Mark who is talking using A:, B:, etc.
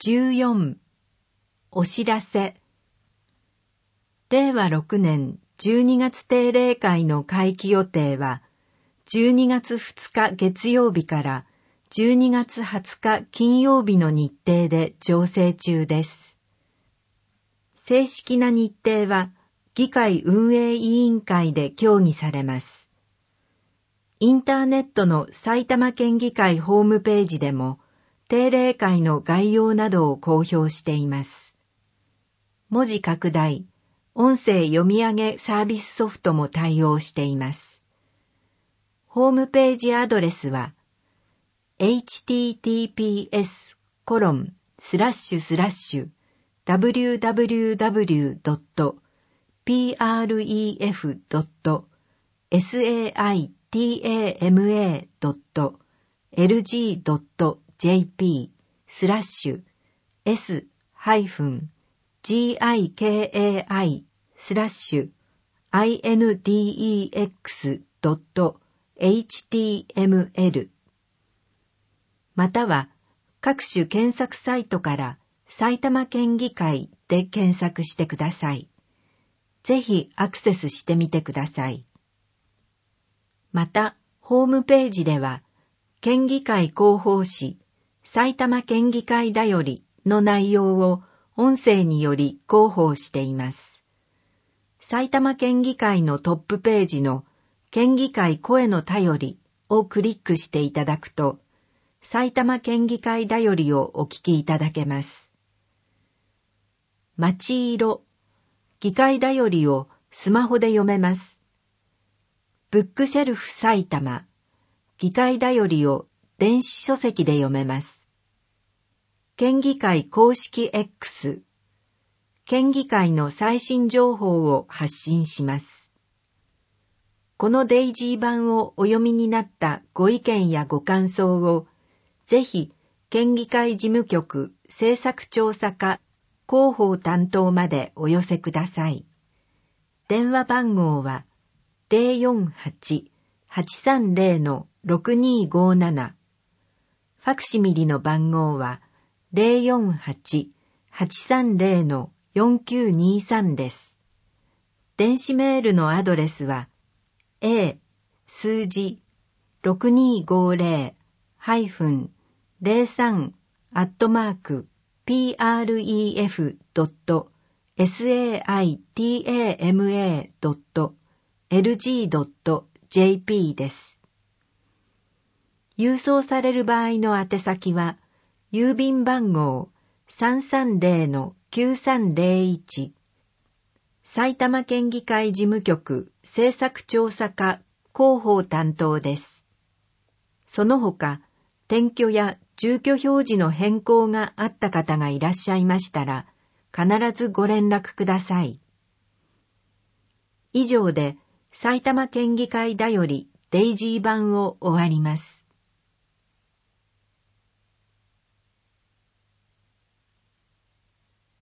A: 14. お知らせ。令和6年12月定例会の会期予定は、12月2日月曜日から12月20日金曜日の日程で調整中です。正式な日程は議会運営委員会で協議されます。インターネットの埼玉県議会ホームページでも定例会の概要などを公表しています。文字拡大、音声読み上げサービスソフトも対応しています。ホームページアドレスは www.pref.slg.jp/s-gikai/index.html または各種検索サイトから埼玉県議会で検索してください。ぜひアクセスしてみてください。また、ホームページでは、県議会広報誌、埼玉県議会だよりの内容を音声により広報しています。埼玉県議会のトップページの県議会声の便りをクリックしていただくと、埼玉県議会だよりをお聞きいただけます。まちいろ、議会だよりをスマホで読めます。ブックシェルフ埼玉、議会だよりを電子書籍で読めます。県議会公式 X、県議会の最新情報を発信します。このデイジー版をお読みになったご意見やご感想を、ぜひ県議会事務局政策調査課広報担当までお寄せください。電話番号は 048-830-6257。ファクシミリの番号は 048-830-4923 です。電子メールのアドレスは a 数字 63-pref.saitama.lg.jp です。郵送される場合の宛先は、郵便番号 330-9301 埼玉県議会事務局政策調査課広報担当です。その他、転居や住居表示の変更があった方がいらっしゃいましたら、必ずご連絡ください。以上で、埼玉県議会だよりデイジー版を終わります。